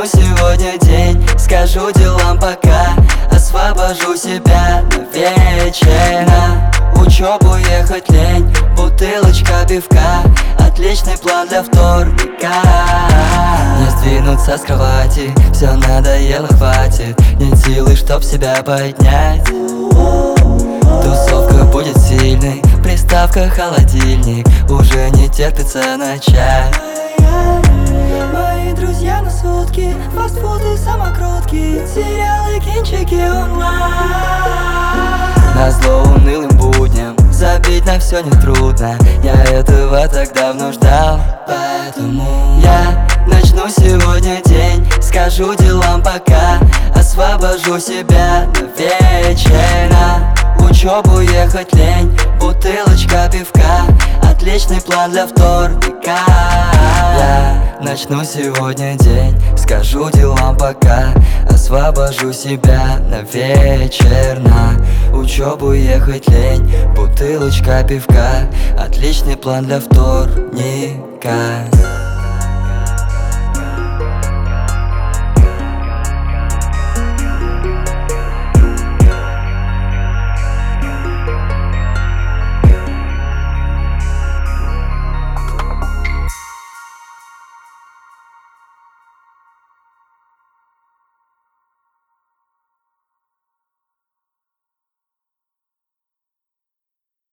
Начну сегодня день, скажу делам пока. Освобожу себя на вечер. На учебу ехать лень, бутылочка пивка. Отличный план для вторника. Не сдвинуться с кровати, все надоело, хватит. Нет силы, чтоб себя поднять. Тусовка будет сильной, приставка холодильник. Уже не терпится начать. Мои друзья на сутки, фастфуд и самокрутки, сериалы, кинчики онлайн. Назло унылым будням забить на все нетрудно. Я этого так давно ждал, поэтому я начну сегодня день, скажу делам пока. Освобожу себя на вечер. На учебу ехать лень, бутылочка пивка. Отличный план для вторника. Я начну сегодня день, скажу делам пока. Освобожу себя на вечер. На учебу ехать лень, бутылочка пивка. Отличный план для вторника.